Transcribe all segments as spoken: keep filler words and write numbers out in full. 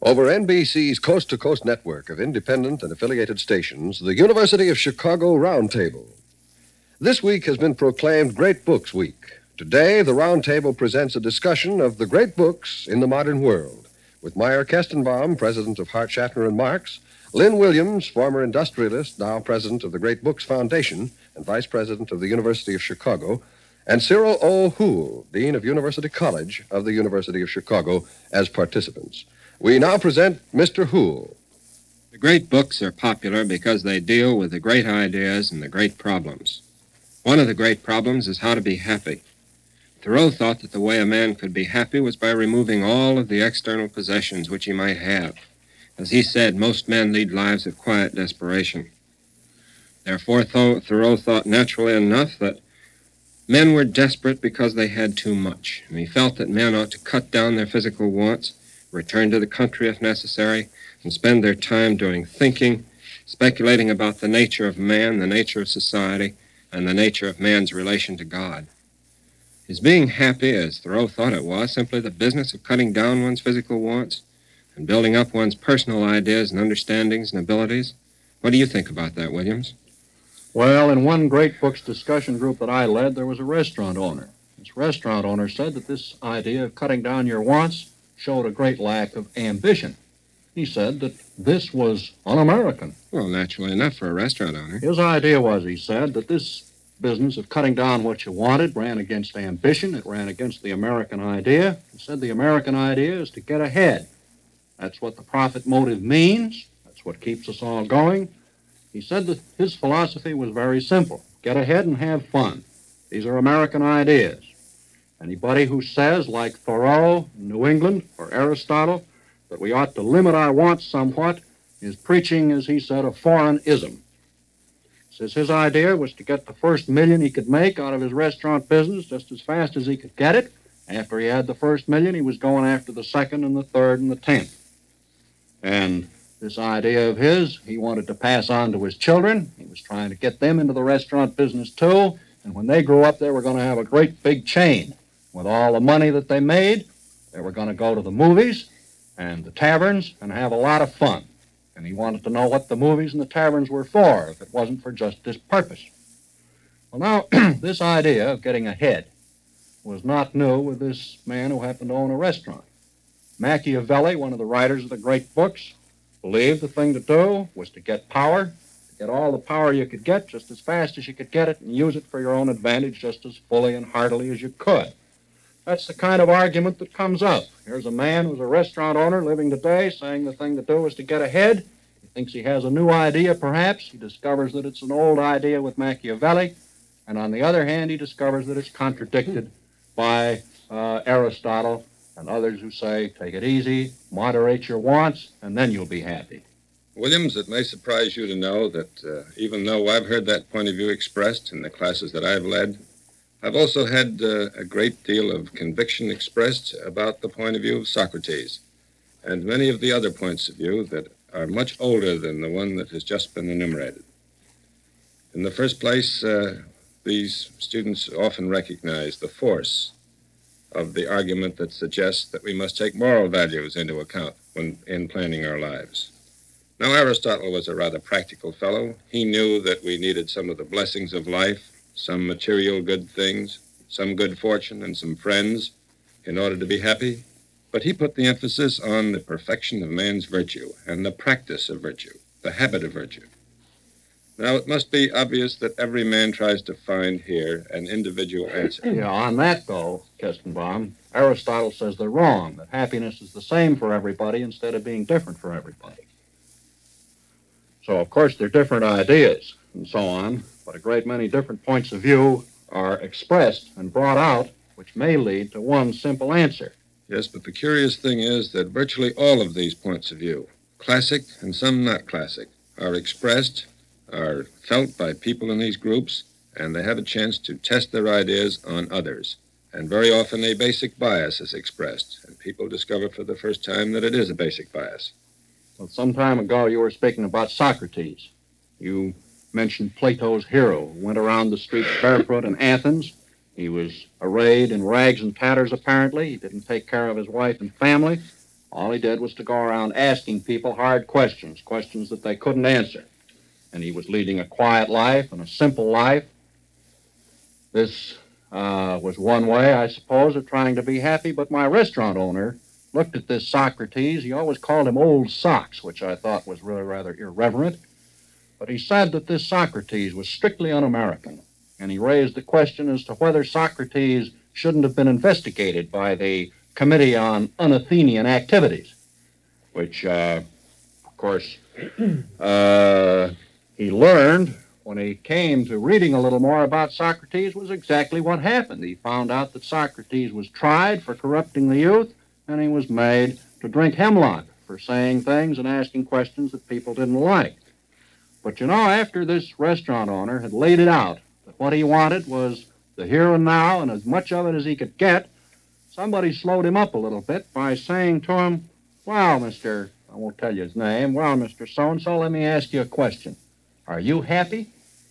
Over N B C's coast-to-coast network of independent and affiliated stations, the University of Chicago Roundtable. This week has been proclaimed Great Books Week. Today, the Roundtable presents a discussion of the great books in the modern world, with Meyer Kestenbaum, president of Hart, Schaffner and Marx, Lynn Williams, former industrialist, now president of the Great Books Foundation and vice president of the University of Chicago, and Cyril O. Houle, dean of University College of the University of Chicago, as participants. We now present Mister Houle. The great books are popular because they deal with the great ideas and the great problems. One of the great problems is how to be happy. Thoreau thought that the way a man could be happy was by removing all of the external possessions which he might have. As he said, most men lead lives of quiet desperation. Therefore, Thoreau thought naturally enough that men were desperate because they had too much, and he felt that men ought to cut down their physical wants, return to the country if necessary, and spend their time doing thinking, speculating about the nature of man, the nature of society, and the nature of man's relation to God. Is being happy, as Thoreau thought it was, simply the business of cutting down one's physical wants and building up one's personal ideas and understandings and abilities? What do you think about that, Williams? Well, in one great books discussion group that I led, there was a restaurant owner. This restaurant owner said that this idea of cutting down your wants showed a great lack of ambition. He said that this was un-American. Well, naturally enough for a restaurant owner. His idea was, he said, that this business of cutting down what you wanted ran against ambition. It ran against the American idea. He said the American idea is to get ahead. That's what the profit motive means. That's what keeps us all going. He said that his philosophy was very simple. Get ahead and have fun. These are American ideas. Anybody who says, like Thoreau, New England, or Aristotle, that we ought to limit our wants somewhat is preaching, as he said, a foreign ism. Says his idea was to get the first million he could make out of his restaurant business just as fast as he could get it. After he had the first million, he was going after the second and the third and the tenth. And this idea of his, he wanted to pass on to his children. He was trying to get them into the restaurant business too. And when they grew up, they were going to have a great big chain. With all the money that they made, they were going to go to the movies and the taverns and have a lot of fun. And he wanted to know what the movies and the taverns were for, if it wasn't for just this purpose. Well, now, this idea of getting ahead was not new with this man who happened to own a restaurant. Machiavelli, one of the writers of the great books, believed the thing to do was to get power, to get all the power you could get just as fast as you could get it and use it for your own advantage just as fully and heartily as you could. That's the kind of argument that comes up. Here's a man who's a restaurant owner living today saying the thing to do is to get ahead. He thinks he has a new idea, perhaps. He discovers that it's an old idea with Machiavelli. And on the other hand, he discovers that it's contradicted by uh, Aristotle and others who say, take it easy, moderate your wants, and then you'll be happy. Williams, it may surprise you to know that uh, even though I've heard that point of view expressed in the classes that I've led, I've also had uh, a great deal of conviction expressed about the point of view of Socrates and many of the other points of view that are much older than the one that has just been enumerated. In the first place, uh, these students often recognize the force of the argument that suggests that we must take moral values into account when in planning our lives. Now, Aristotle was a rather practical fellow. He knew that we needed some of the blessings of life, some material good things, some good fortune, and some friends in order to be happy. But he put the emphasis on the perfection of man's virtue and the practice of virtue, the habit of virtue. Now, it must be obvious that every man tries to find here an individual answer. Yeah, on that, though, Kestenbaum, Aristotle says they're wrong, that happiness is the same for everybody instead of being different for everybody. So, of course, they're different ideas and so on, but a great many different points of view are expressed and brought out, which may lead to one simple answer. Yes, but the curious thing is that virtually all of these points of view, classic and some not classic, are expressed, are felt by people in these groups, and they have a chance to test their ideas on others. And very often a basic bias is expressed, and people discover for the first time that it is a basic bias. Well, some time ago you were speaking about Socrates. You mentioned Plato's hero who went around the streets barefoot in Athens. He was arrayed in rags and tatters, apparently. He didn't take care of his wife and family. All he did was to go around asking people hard questions, questions that they couldn't answer. And he was leading a quiet life and a simple life. This uh, was one way, I suppose, of trying to be happy, but my restaurant owner looked at this Socrates. He always called him Old Socks, which I thought was really rather irreverent. But he said that this Socrates was strictly un-American, and he raised the question as to whether Socrates shouldn't have been investigated by the Committee on Un-Athenian Activities, which, uh, of course, uh, he learned when he came to reading a little more about Socrates was exactly what happened. He found out that Socrates was tried for corrupting the youth, and he was made to drink hemlock for saying things and asking questions that people didn't like. But you know, after this restaurant owner had laid it out that what he wanted was the here and now and as much of it as he could get, somebody slowed him up a little bit by saying to him, well, Mister, I won't tell you his name, well, Mister So-and-so, let me ask you a question. Are you happy?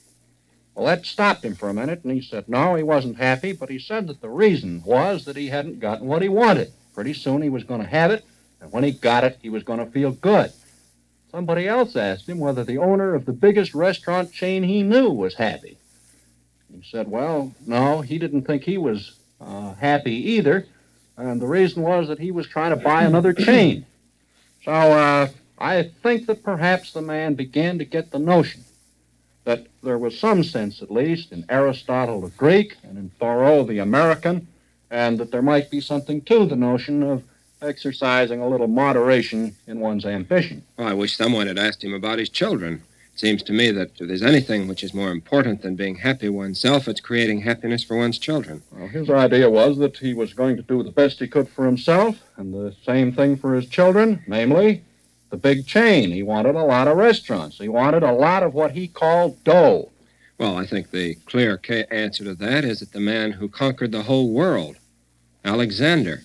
Well, that stopped him for a minute, and he said no, he wasn't happy, but he said that the reason was that he hadn't gotten what he wanted. Pretty soon he was going to have it, and when he got it, he was going to feel good. Somebody else asked him whether the owner of the biggest restaurant chain he knew was happy. He said, well, no, he didn't think he was uh, happy either, and the reason was that he was trying to buy another chain. So uh, I think that perhaps the man began to get the notion that there was some sense, at least, in Aristotle the Greek and in Thoreau the American, and that there might be something to the notion of exercising a little moderation in one's ambition. Well, I wish someone had asked him about his children. It seems to me that if there's anything which is more important than being happy oneself, it's creating happiness for one's children. Well, his idea was that he was going to do the best he could for himself, and the same thing for his children, namely, the big chain. He wanted a lot of restaurants. He wanted a lot of what he called dough. Well, I think the clear ca- answer to that is that the man who conquered the whole world, Alexander,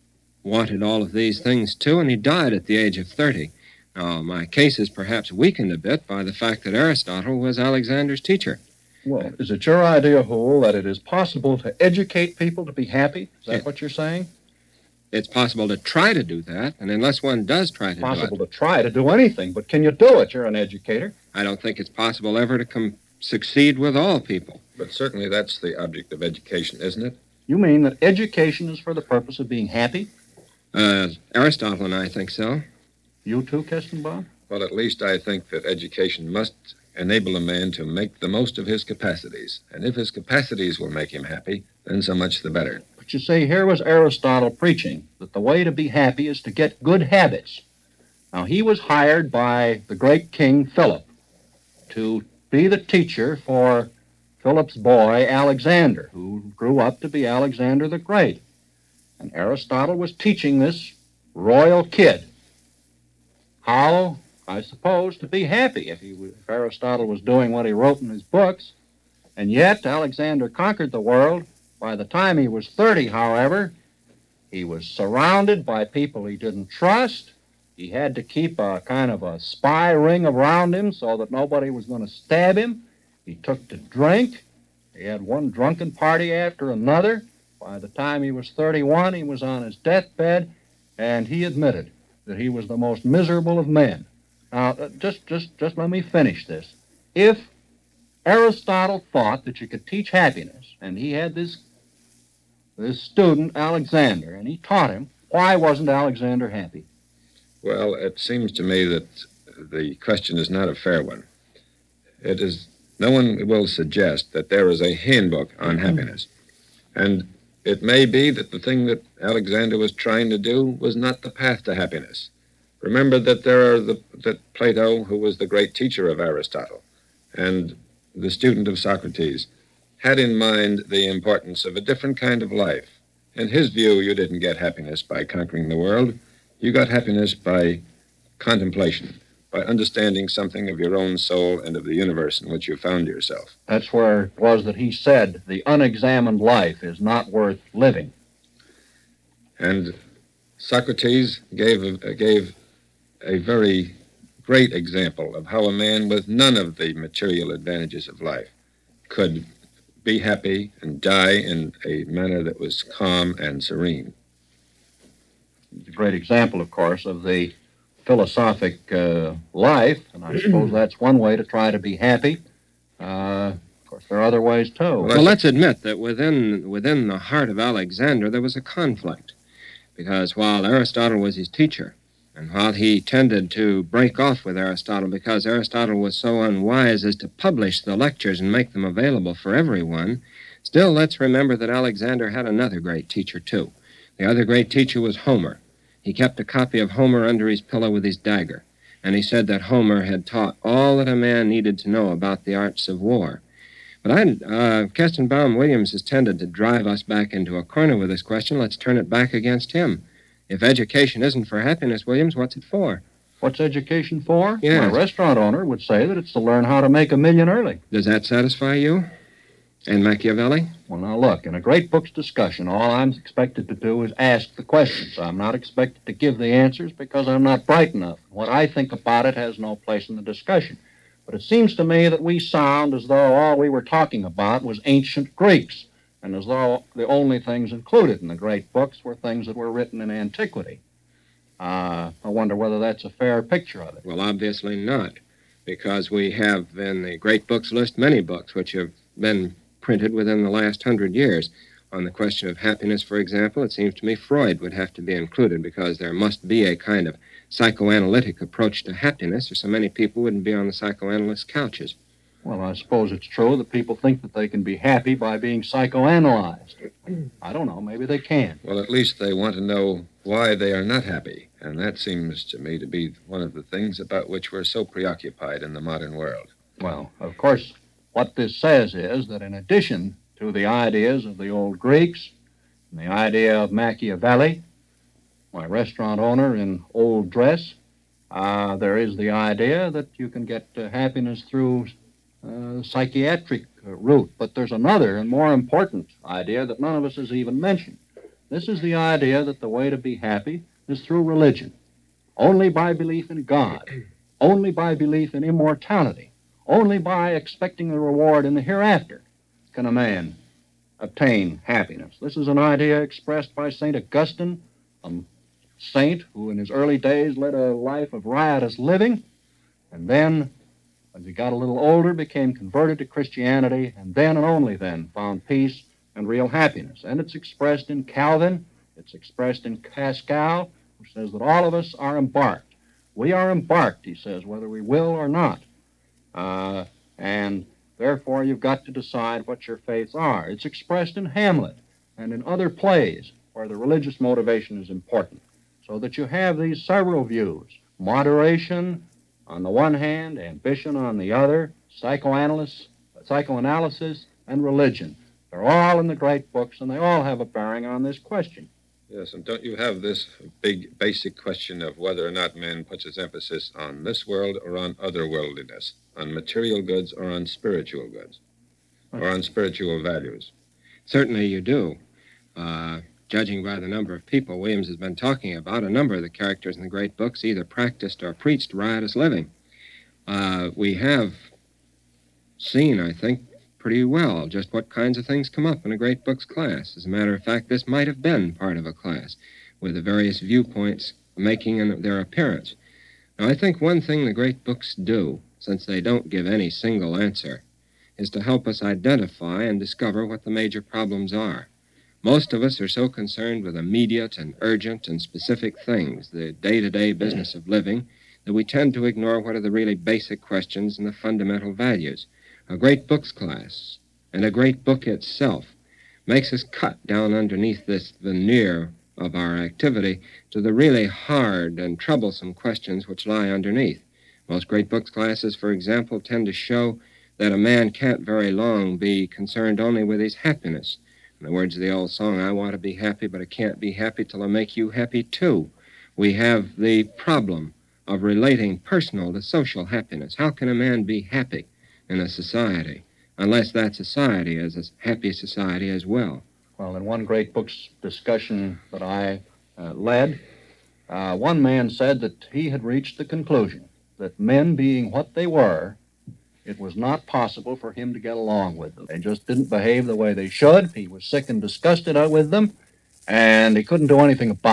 wanted all of these things too, and he died at the age of thirty. Now, my case is perhaps weakened a bit by the fact that Aristotle was Alexander's teacher. Well, is it your idea, Hoole, that it is possible to educate people to be happy? Is that Yeah. what you're saying? It's possible to try to do that, and unless one does try to It's possible do to try to do anything, but can you do it? You're an educator. it, I don't think it's possible ever to com- succeed with all people. But certainly that's the object of education, isn't it? You mean that education is for the purpose of being happy? Uh, Aristotle and I think so. You too, Kestenbaum? Well, at least I think that education must enable a man to make the most of his capacities. And if his capacities will make him happy, then so much the better. But you see, here was Aristotle preaching that the way to be happy is to get good habits. Now, he was hired by the great King Philip to be the teacher for Philip's boy, Alexander, who grew up to be Alexander the Great. And Aristotle was teaching this royal kid how, I suppose, to be happy if, he, if Aristotle was doing what he wrote in his books. And yet, Alexander conquered the world. By the time he was thirty, however, he was surrounded by people he didn't trust. He had to keep a kind of a spy ring around him so that nobody was going to stab him. He took to drink. He had one drunken party after another. By the time he was thirty-one, he was on his deathbed, and he admitted that he was the most miserable of men. Now, uh, just, just, just let me finish this. If Aristotle thought that you could teach happiness, and he had this, this student, Alexander, and he taught him, why wasn't Alexander happy? Well, it seems to me that the question is not a fair one. It is, no one will suggest that there is a handbook on Mm-hmm. happiness. And it may be that the thing that Alexander was trying to do was not the path to happiness. Remember that there are the, that Plato, who was the great teacher of Aristotle, and the student of Socrates, had in mind the importance of a different kind of life. In his view, you didn't get happiness by conquering the world. You got happiness by contemplation, by understanding something of your own soul and of the universe in which you found yourself. That's where it was that he said the unexamined life is not worth living. And Socrates gave a, gave a very great example of how a man with none of the material advantages of life could be happy and die in a manner that was calm and serene. It's a great example, of course, of the philosophic uh, life, and I suppose that's one way to try to be happy. Uh, of course, there are other ways, too. Well, let's admit that within within the heart of Alexander there was a conflict, because while Aristotle was his teacher, and while he tended to break off with Aristotle because Aristotle was so unwise as to publish the lectures and make them available for everyone, still let's remember that Alexander had another great teacher, too. The other great teacher was Homer. He kept a copy of Homer under his pillow with his dagger, and he said that Homer had taught all that a man needed to know about the arts of war. But I, uh, Kestenbaum Williams has tended to drive us back into a corner with this question. Let's turn it back against him. If education isn't for happiness, Williams, what's it for? What's education for? Yes. A restaurant owner would say that it's to learn how to make a million early. Does that satisfy you? And Machiavelli? Well, now look, in a great books discussion, all I'm expected to do is ask the questions. I'm not expected to give the answers because I'm not bright enough. What I think about it has no place in the discussion. But it seems to me that we sound as though all we were talking about was ancient Greeks, and as though the only things included in the great books were things that were written in antiquity. Uh, I wonder whether that's a fair picture of it. Well, obviously not, because we have in the great books list many books which have been printed within the last hundred years. On the question of happiness, for example, it seems to me Freud would have to be included, because there must be a kind of psychoanalytic approach to happiness, or so many people wouldn't be on the psychoanalyst's couches. Well, I suppose it's true that people think that they can be happy by being psychoanalyzed. I don't know, maybe they can. Well, at least they want to know why they are not happy, and that seems to me to be one of the things about which we're so preoccupied in the modern world. Well, of course, what this says is that in addition to the ideas of the old Greeks and the idea of Machiavelli, my restaurant owner in old dress, uh, there is the idea that you can get uh, happiness through uh, psychiatric uh, route. But there's another and more important idea that none of us has even mentioned. This is the idea that the way to be happy is through religion. Only by belief in God, only by belief in immortality, only by expecting the reward in the hereafter can a man obtain happiness. This is an idea expressed by Saint Augustine, a saint who in his early days led a life of riotous living, and then, as he got a little older, became converted to Christianity, and then and only then found peace and real happiness. And it's expressed in Calvin, it's expressed in Pascal, who says that all of us are embarked. We are embarked, he says, whether we will or not. Uh, and therefore, you've got to decide what your faiths are. It's expressed in Hamlet and in other plays where the religious motivation is important. So that you have these several views: moderation on the one hand, ambition on the other, psychoanalysis, psychoanalysis, and religion. They're all in the great books, and they all have a bearing on this question. Yes, and don't you have this big basic question of whether or not man puts his emphasis on this world or on otherworldliness, on material goods or on spiritual goods, or on spiritual values? Certainly you do. Uh, judging by the number of people Williams has been talking about, a number of the characters in the great books either practiced or preached riotous living. Uh, we have seen, I think, pretty well just what kinds of things come up in a great books class. As a matter of fact, this might have been part of a class, with the various viewpoints making an, their appearance. Now, I think one thing the great books do, since they don't give any single answer, is to help us identify and discover what the major problems are. Most of us are so concerned with immediate and urgent and specific things, the day-to-day business of living, that we tend to ignore what are the really basic questions and the fundamental values. A great books class, and a great book itself, makes us cut down underneath this veneer of our activity to the really hard and troublesome questions which lie underneath. Most great books classes, for example, tend to show that a man can't very long be concerned only with his happiness. In the words of the old song, I want to be happy, but I can't be happy till I make you happy too. We have the problem of relating personal to social happiness. How can a man be happy in a society unless that society is a happy society as well? Well, in one great books discussion that I uh, led, uh, one man said that he had reached the conclusion that men being what they were, it was not possible for him to get along with them. They just didn't behave the way they should. He was sick and disgusted with them, and he couldn't do anything about it.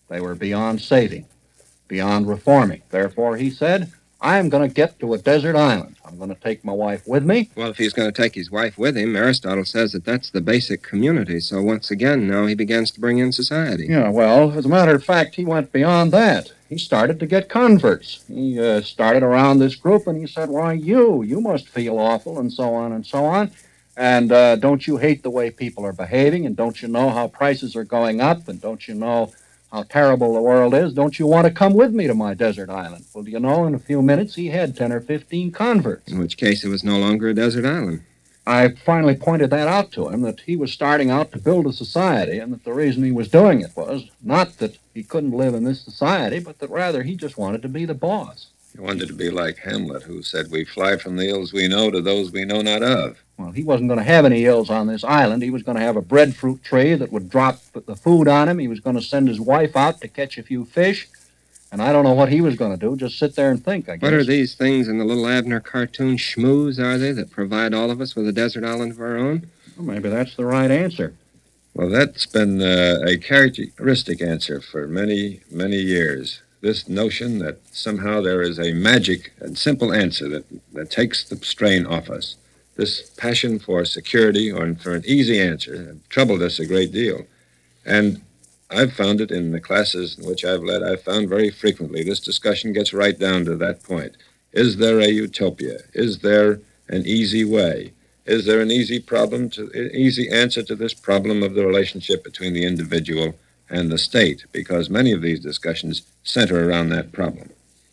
They were beyond saving, beyond reforming. Therefore, he said, I am going to get to a desert island. I'm going to take my wife with me. Well, if he's going to take his wife with him, Aristotle says that that's the basic community. So once again, now he begins to bring in society. Yeah, well, as a matter of fact, he went beyond that. He started to get converts. He uh, started around this group, and he said, why, you, you must feel awful, and so on and so on. And uh, don't you hate the way people are behaving, and don't you know how prices are going up, and don't you know how terrible the world is? Don't you want to come with me to my desert island? Well, do you know, in a few minutes, he had ten or fifteen converts. In which case, it was no longer a desert island. I finally pointed that out to him, that he was starting out to build a society, and that the reason he was doing it was not that he couldn't live in this society, but that rather he just wanted to be the boss. He wanted to be like Hamlet, who said, we fly from the ills we know to those we know not of. Well, he wasn't going to have any ills on this island. He was going to have a breadfruit tree that would drop the food on him. He was going to send his wife out to catch a few fish. And I don't know what he was going to do, just sit there and think, I guess. What are these things in the little Abner cartoon, schmooze, are they, that provide all of us with a desert island of our own? Well, maybe that's the right answer. Well, that's been uh, a characteristic answer for many, many years. This notion that somehow there is a magic and simple answer that, that takes the strain off us. This passion for security or for an easy answer troubled us a great deal. And I've found it in the classes in which I've led, I've found very frequently this discussion gets right down to that point. Is there a utopia? Is there an easy way? Is there an easy problem, to, easy answer to this problem of the relationship between the individual and the state? Because many of these discussions center around that problem.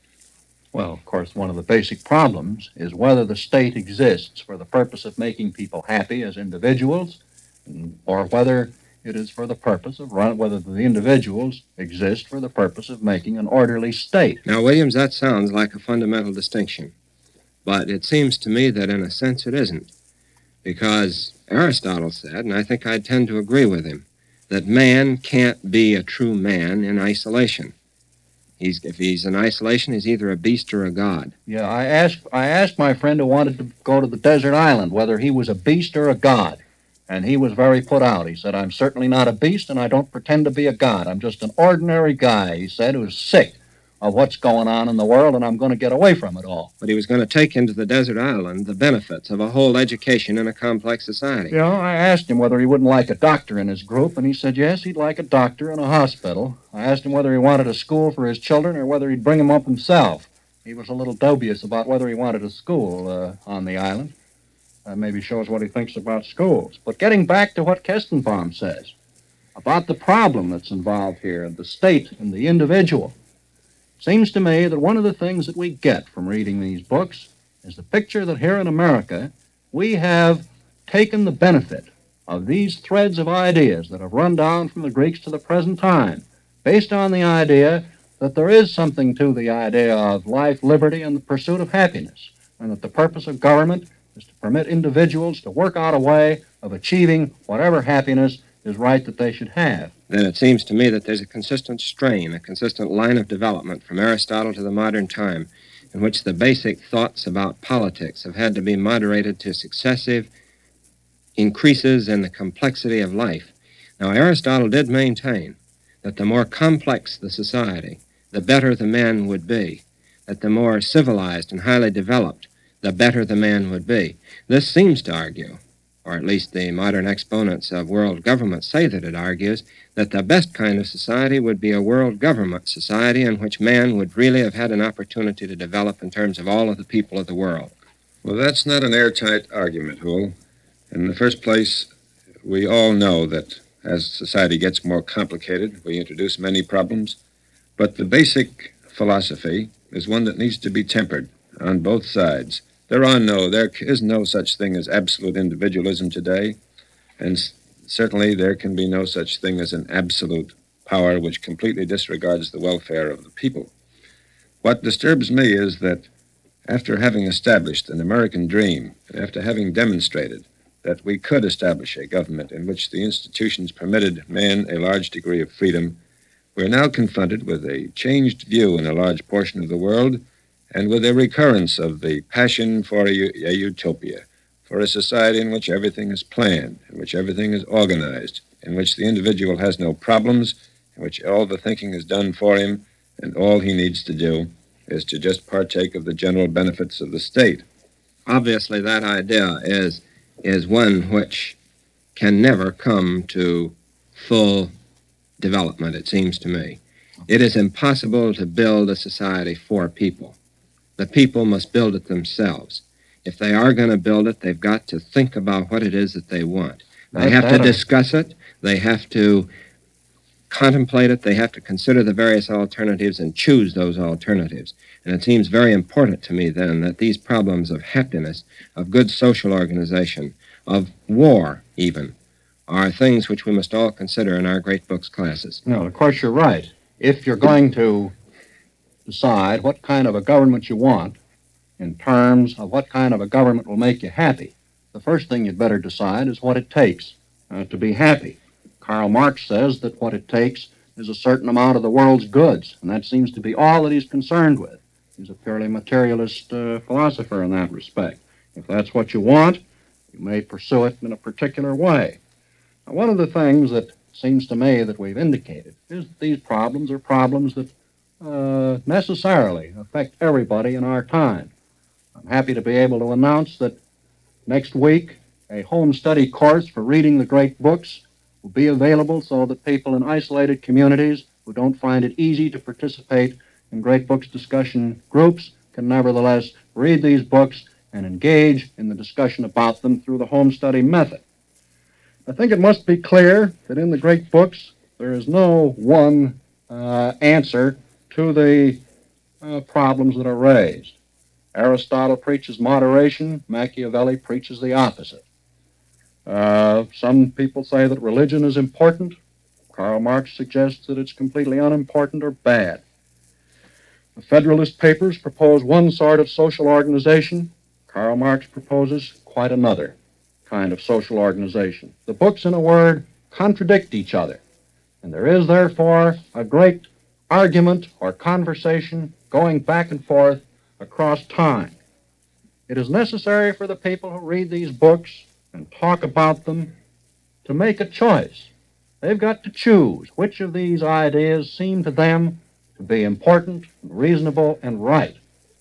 Well, of course, one of the basic problems is whether the state exists for the purpose of making people happy as individuals, or whether it is for the purpose of run, whether the individuals exist for the purpose of making an orderly state. Now, Williams, that sounds like a fundamental distinction. But it seems to me that in a sense it isn't. Because Aristotle said, and I think I tend to agree with him, that man can't be a true man in isolation. He's, if he's in isolation, he's either a beast or a god. Yeah, I asked, I asked my friend who wanted to go to the desert island whether he was a beast or a god. And he was very put out. He said, I'm certainly not a beast, and I don't pretend to be a god. I'm just an ordinary guy, he said, who's sick of what's going on in the world, and I'm going to get away from it all. But he was going to take into the desert island the benefits of a whole education in a complex society. Yeah, I asked him whether he wouldn't like a doctor in his group, and he said, yes, he'd like a doctor in a hospital. I asked him whether he wanted a school for his children or whether he'd bring them up himself. He was a little dubious about whether he wanted a school uh, on the island. Uh, maybe shows what he thinks about schools. But getting back to what Kestenbaum says about the problem that's involved here, the state and the individual, seems to me that one of the things that we get from reading these books is the picture that here in America we have taken the benefit of these threads of ideas that have run down from the Greeks to the present time, based on the idea that there is something to the idea of life, liberty, and the pursuit of happiness, and that the purpose of government is to permit individuals to work out a way of achieving whatever happiness is right that they should have. Then it seems to me that there's a consistent strain, a consistent line of development from Aristotle to the modern time, in which the basic thoughts about politics have had to be moderated to successive increases in the complexity of life. Now, Aristotle did maintain that the more complex the society, the better the man would be, that the more civilized and highly developed, the better the man would be. This seems to argue, or at least the modern exponents of world government say that it argues, that the best kind of society would be a world government society in which man would really have had an opportunity to develop in terms of all of the people of the world. Well, that's not an airtight argument, Hoole. In the first place, we all know that as society gets more complicated, we introduce many problems, but the basic philosophy is one that needs to be tempered on both sides. There are no, there is no such thing as absolute individualism today, and s- certainly there can be no such thing as an absolute power which completely disregards the welfare of the people. What disturbs me is that after having established an American dream, and after having demonstrated that we could establish a government in which the institutions permitted man a large degree of freedom, we're now confronted with a changed view in a large portion of the world, and with a recurrence of the passion for a, a utopia, for a society in which everything is planned, in which everything is organized, in which the individual has no problems, in which all the thinking is done for him, and all he needs to do is to just partake of the general benefits of the state. Obviously, that idea is is one which can never come to full development, it seems to me. It is impossible to build a society for people. The people must build it themselves. If they are going to build it, they've got to think about what it is that they want. They That's have to that. discuss it. They have to contemplate it. They have to consider the various alternatives and choose those alternatives. And it seems very important to me then that these problems of happiness, of good social organization, of war even, are things which we must all consider in our great books classes. No, of course you're right. If you're going to decide what kind of a government you want in terms of what kind of a government will make you happy, the first thing you'd better decide is what it takes uh, to be happy. Karl Marx says that what it takes is a certain amount of the world's goods, and that seems to be all that he's concerned with. He's a purely materialist uh, philosopher in that respect. If that's what you want, you may pursue it in a particular way. Now, one of the things that seems to me that we've indicated is that these problems are problems that uh, necessarily affect everybody in our time. I'm happy to be able to announce that next week a home study course for reading the great books will be available so that people in isolated communities who don't find it easy to participate in great books discussion groups can nevertheless read these books and engage in the discussion about them through the home study method. I think it must be clear that in the great books there is no one uh, answer to the uh, problems that are raised. Aristotle preaches moderation, Machiavelli preaches the opposite. Uh, some people say that religion is important. Karl Marx suggests that it's completely unimportant or bad. The Federalist Papers propose one sort of social organization. Karl Marx proposes quite another kind of social organization. The books, in a word, contradict each other. And there is, therefore, a great argument or conversation going back and forth across time. It is necessary for the people who read these books and talk about them to make a choice. They've got to choose which of these ideas seem to them to be important, and reasonable, and right.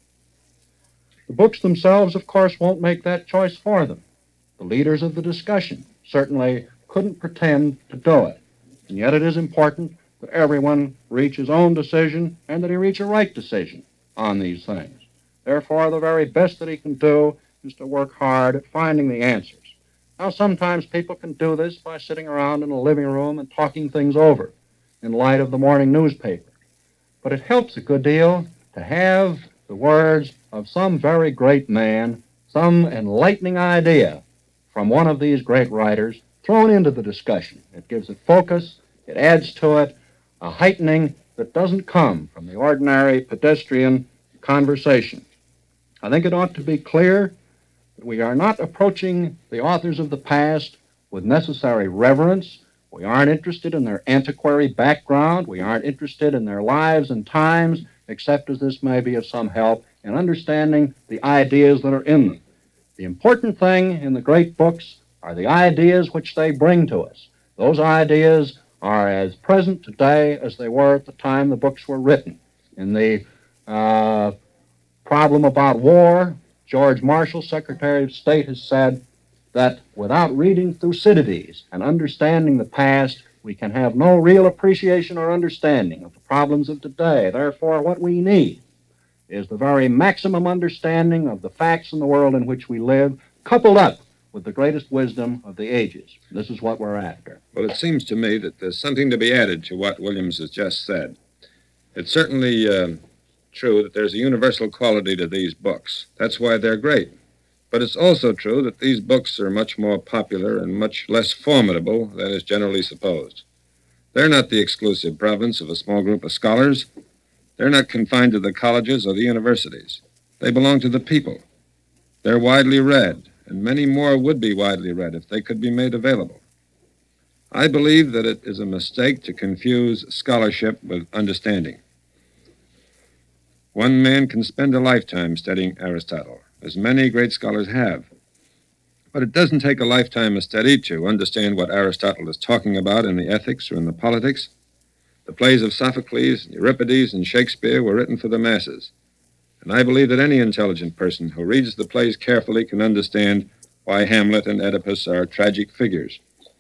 The books themselves, of course, won't make that choice for them. The leaders of the discussion certainly couldn't pretend to do it. And yet it is important that everyone reach his own decision and that he reach a right decision on these things. Therefore, the very best that he can do is to work hard at finding the answers. Now, sometimes people can do this by sitting around in a living room and talking things over in light of the morning newspaper. But it helps a good deal to have the words of some very great man, some enlightening idea from one of these great writers thrown into the discussion. It gives it focus, it adds to it a heightening that doesn't come from the ordinary pedestrian conversation. I think it ought to be clear that we are not approaching the authors of the past with necessary reverence. We aren't interested in their antiquary background. We aren't interested in their lives and times, except as this may be of some help in understanding the ideas that are in them. The important thing in the great books are the ideas which they bring to us. Those ideas are as present today as they were at the time the books were written. In the uh, problem about war, George Marshall, Secretary of State, has said that without reading Thucydides and understanding the past, we can have no real appreciation or understanding of the problems of today. Therefore, what we need is the very maximum understanding of the facts in the world in which we live, coupled up with the greatest wisdom of the ages. This is what we're after. Well, it seems to me that there's something to be added to what Williams has just said. It's certainly uh, true that there's a universal quality to these books. That's why they're great. But it's also true that these books are much more popular and much less formidable than is generally supposed. They're not the exclusive province of a small group of scholars. They're not confined to the colleges or the universities. They belong to the people. They're widely read, and many more would be widely read if they could be made available. I believe that it is a mistake to confuse scholarship with understanding. One man can spend a lifetime studying Aristotle, as many great scholars have. But it doesn't take a lifetime of study to understand what Aristotle is talking about in the ethics or in the politics. The plays of Sophocles, Euripides, and Shakespeare were written for the masses. And I believe that any intelligent person who reads the plays carefully can understand why Hamlet and Oedipus are tragic figures.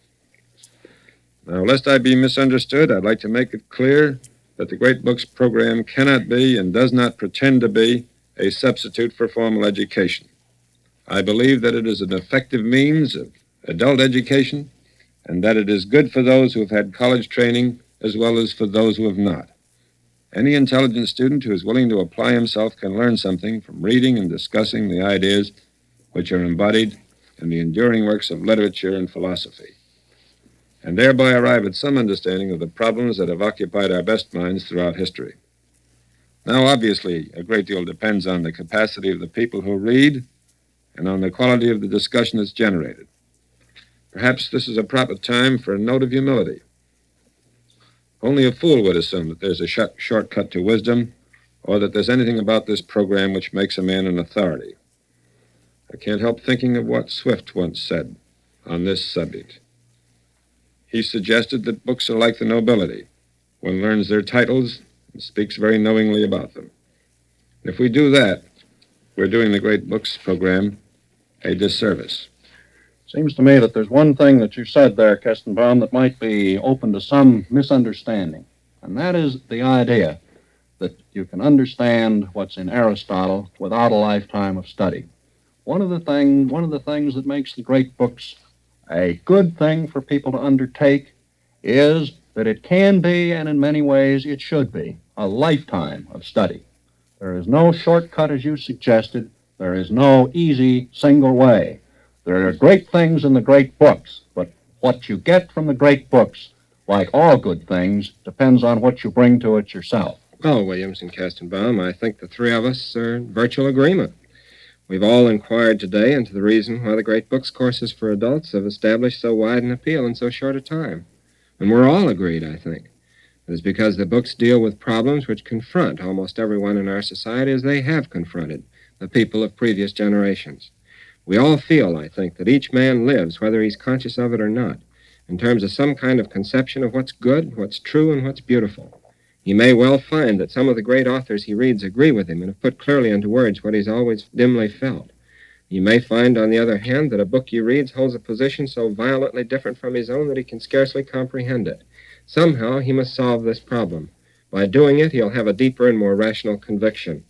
Now, lest I be misunderstood, I'd like to make it clear that the Great Books program cannot be and does not pretend to be a substitute for formal education. I believe that it is an effective means of adult education and that it is good for those who have had college training as well as for those who have not. Any intelligent student who is willing to apply himself can learn something from reading and discussing the ideas which are embodied in the enduring works of literature and philosophy, and thereby arrive at some understanding of the problems that have occupied our best minds throughout history. Now, obviously, a great deal depends on the capacity of the people who read and on the quality of the discussion that's generated. Perhaps this is a proper time for a note of humility. Only a fool would assume that there's a sh- shortcut to wisdom or that there's anything about this program which makes a man an authority. I can't help thinking of what Swift once said on this subject. He suggested that books are like the nobility. One learns their titles and speaks very knowingly about them. If we do that, we're doing the Great Books program a disservice. Seems to me that there's one thing that you said there, Kestenbaum, that might be open to some misunderstanding, and that is the idea that you can understand what's in Aristotle without a lifetime of study. One of the thing, one of the things that makes the Great Books a good thing for people to undertake is that it can be, and in many ways it should be, a lifetime of study. There is no shortcut, as you suggested. There is no easy single way. There are great things in the great books, but what you get from the great books, like all good things, depends on what you bring to it yourself. Well, Williams and Kestenbaum, I think the three of us are in virtual agreement. We've all inquired today into the reason why the Great Books courses for adults have established so wide an appeal in so short a time. And we're all agreed, I think. It is because the books deal with problems which confront almost everyone in our society as they have confronted the people of previous generations. We all feel, I think, that each man lives, whether he's conscious of it or not, in terms of some kind of conception of what's good, what's true, and what's beautiful. He may well find that some of the great authors he reads agree with him and have put clearly into words what he's always dimly felt. You may find, on the other hand, that a book he reads holds a position so violently different from his own that he can scarcely comprehend it. Somehow he must solve this problem. By doing it, he'll have a deeper and more rational conviction.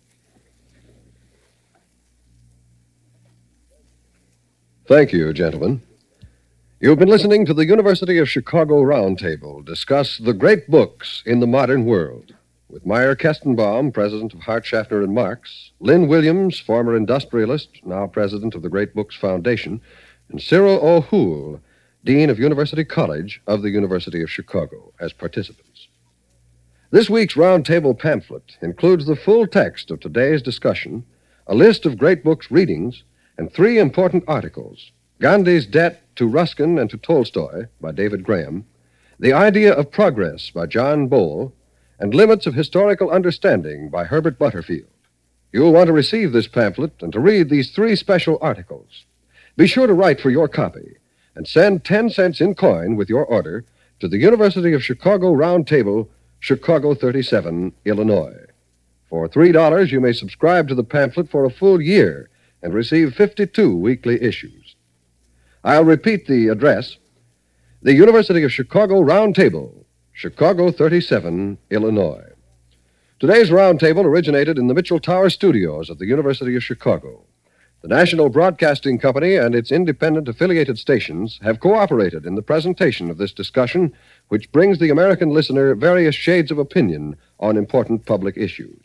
Thank you, gentlemen. You've been listening to the University of Chicago Roundtable discuss the great books in the modern world, with Meyer Kestenbaum, president of Hart, Schaffner and Marx, Lynn Williams, former industrialist, now president of the Great Books Foundation, and Cyril O'Hoole, dean of University College of the University of Chicago, as participants. This week's Roundtable pamphlet includes the full text of today's discussion, a list of Great Books readings, and three important articles: Gandhi's Debt to Ruskin and to Tolstoy by David Graham, The Idea of Progress by John Bohl, and Limits of Historical Understanding by Herbert Butterfield. You'll want to receive this pamphlet and to read these three special articles. Be sure to write for your copy and send ten cents in coin with your order to the University of Chicago Roundtable, Chicago thirty-seven, Illinois. For three dollars, you may subscribe to the pamphlet for a full year and receive fifty-two weekly issues. I'll repeat the address: the University of Chicago Roundtable, Chicago thirty-seven, Illinois. Today's Roundtable originated in the Mitchell Tower studios of the University of Chicago. The National Broadcasting Company and its independent affiliated stations have cooperated in the presentation of this discussion, which brings the American listener various shades of opinion on important public issues.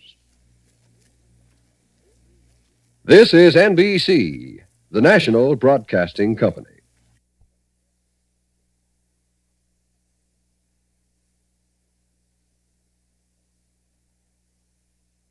This is N B C, the National Broadcasting Company.